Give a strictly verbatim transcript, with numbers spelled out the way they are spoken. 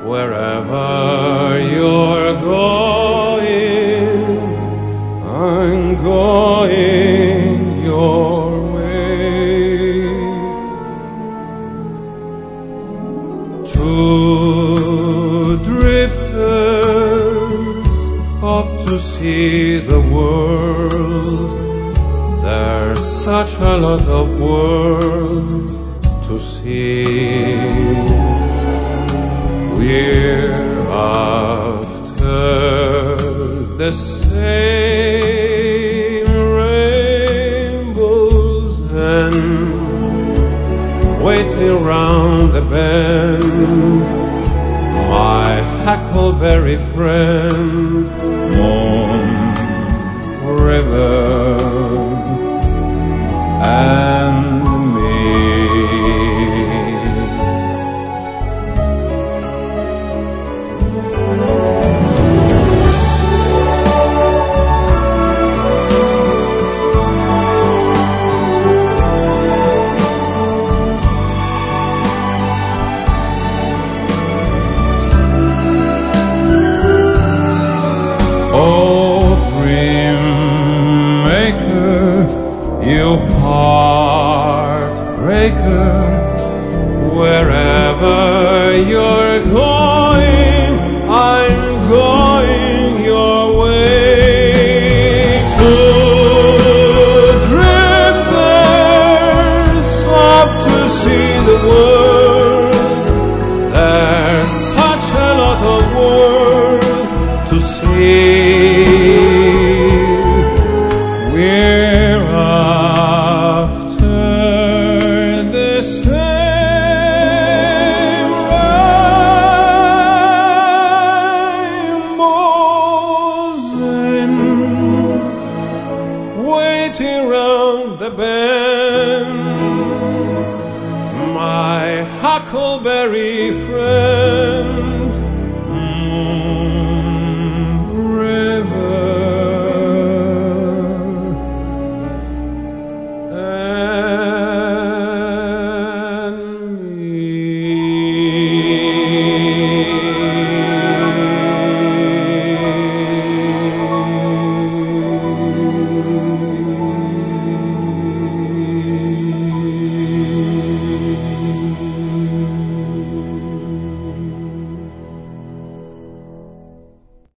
wherever you're going, I'm going your way. Two drifters off to see the world. There's such a lot of world to see. We're after the same rainbows and waiting round the bend, my huckleberry friend, moon, river, and me. Oh, dream maker, you heartbreaker, wherever you're going, I'm going your way. Two drifters off to see the world. There's such a lot of world to see. We're after the same rainbows and waiting round the bend, my huckleberry friend, moon, river, and